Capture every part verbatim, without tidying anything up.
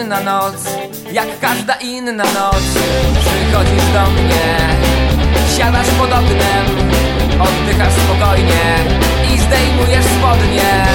inna noc, jak każda inna noc. Przychodzisz do mnie, siadasz pod oknem, oddychasz spokojnie i zdejmujesz spodnie.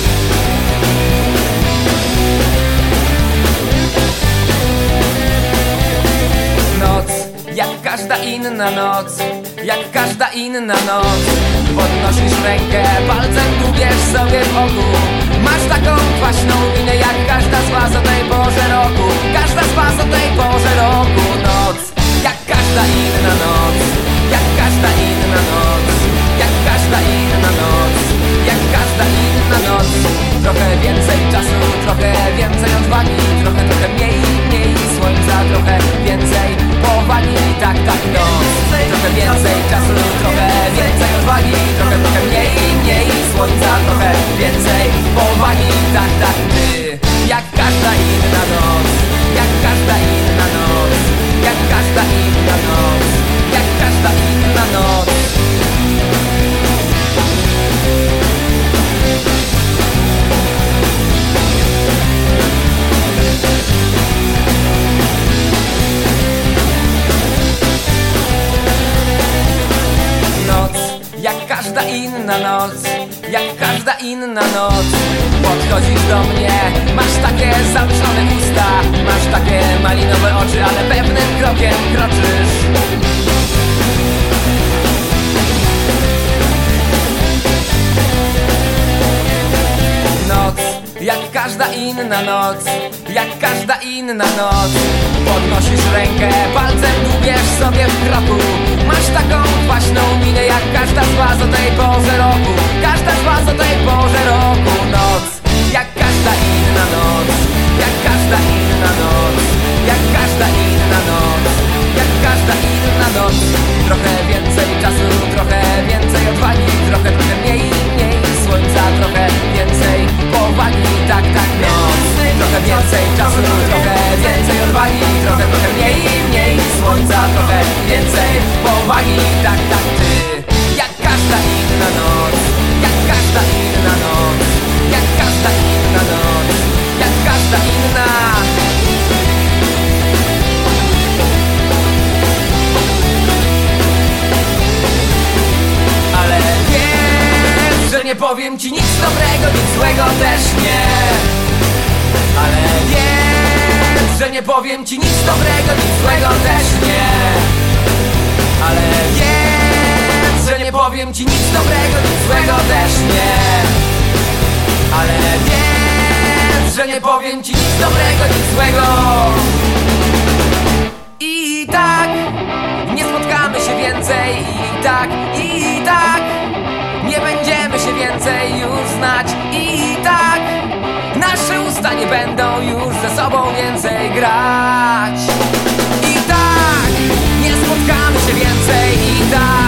Noc, jak każda inna noc, jak każda inna noc. Podnosisz rękę, palcem dłubiesz sobie w oku. Masz taką kwaśną minę jak każda z was o tej porze roku. Każda z was o tej porze roku. Noc, jak każda inna noc, jak każda inna noc, jak każda inna noc, jak każda inna noc. Trochę więcej czasu, trochę więcej odwagi, trochę, trochę mniej, mniej słońca, trochę więcej powagi. Tak, tak, noc. Trochę więcej czasu, trochę więcej odwagi, trochę, trochę mniej, mniej słońca, trochę więcej powagi. Tak, tak, ty, jak każda inna noc, jak każda inna noc, jak każda inna noc, jak każda inna noc. Jak każda inna noc, jak każda inna noc. Podchodzisz do mnie, masz takie zamknione usta, masz takie malinowe oczy, ale pewnym krokiem kroczysz. Noc, jak każda inna noc, jak każda inna noc. Podnosisz rękę, palcem dłubiesz sobie w kroku. Masz taką kwaśną minę jak każda z was o tej porze roku. Każda z was o tej porze roku. Noc, jak każda inna noc, jak każda inna noc, jak każda inna noc, jak każda inna noc. Trochę więcej czasu, trochę więcej odwagi, trochę, trochę mniej, mniej słońca, trochę więcej powagi. Tak, tak, noc. Trochę więcej czasu, trochę więcej odwagi, trochę, trochę mniej, mniej słońca, trochę więcej powagi. Tak, tak, ty, jak każda inna noc, jak każda inna noc, jak każda inna noc, jak każda inna. Ale wiesz, że nie powiem ci nic dobrego, nic złego też nie. Ale wiem, że nie powiem ci nic dobrego, nic złego też nie. Ale wiem, że nie powiem ci nic dobrego, nic złego też nie. Ale wiem, że nie powiem ci nic dobrego, nic złego. I tak nie spotkamy się więcej. I tak, i tak nie będziemy się więcej już znać. I tak nasze usta nie będą już ze sobą więcej grać. I tak nie spotkamy się więcej. I tak